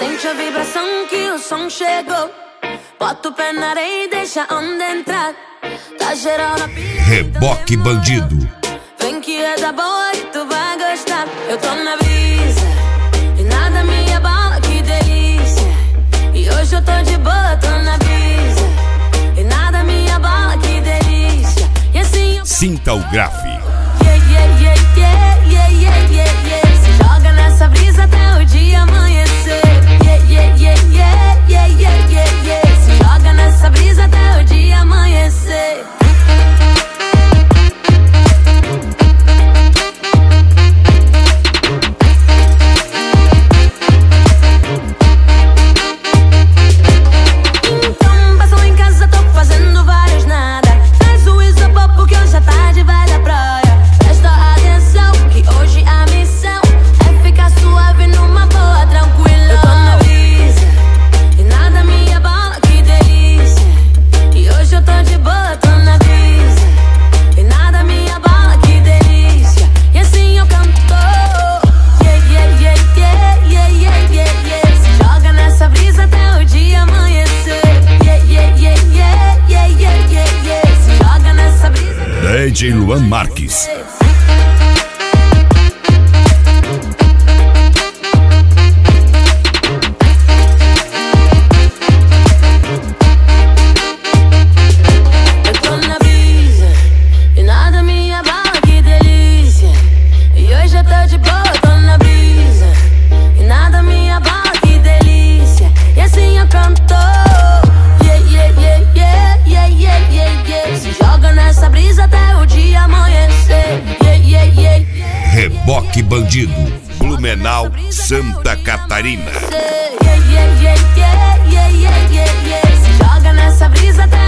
Sente a vibração que o som chegou. Bota o pé na areia e deixa a onda entrar. Tá geral na pilha. Reboque Bandido. Vem que é da boa e tu vai gostar. Eu tô na brisa e nada me abala, que delícia. E hoje eu tô de boa, tô na brisa e nada me abala, que delícia. E assim eu... Sinta o grave. Yeah, yeah, yeah, yeah, yeah, yeah, yeah, yeah. Se joga nessa brisa até o dia amanhecer. Yeah, yeah, yeah, yeah, yeah, yeah, yeah, yeah. Se joga nessa brisa até o dia amanhecer. Então passa lá em casa, tô fazendo vários nada. Traz o isopor porque hoje a tarde vai da praia. Presta atenção que hoje a missão é ficar suave numa boa, tranquila. Eu tô na brisa e nada me abala, que delícia. E hoje eu tô de boa, tô na brisa e nada me abala, que delícia. E assim eu canto. Yeah, yeah, yeah, yeah, yeah, yeah, yeah, yeah. Se joga nessa brisa até o dia amanhecer. Yeah, yeah, yeah, yeah, yeah, yeah, yeah, yeah. Se joga nessa brisa. DJ Luan Marques. Eu tô na brisa e nada me abala, que delícia. E hoje eu tô de boa, tô na brisa e nada me abala, que delícia. E assim eu canto. Yeah, yeah, yeah, yeah, yeah, yeah, yeah, yeah. Se joga nessa brisa até o dia amanhecer. Yeah, yeah, yeah, yeah. Reboque Bandido. Blumenau, Santa Catarina. Yeah, yeah, yeah, yeah, yeah, yeah, yeah, yeah. Se joga nessa brisa até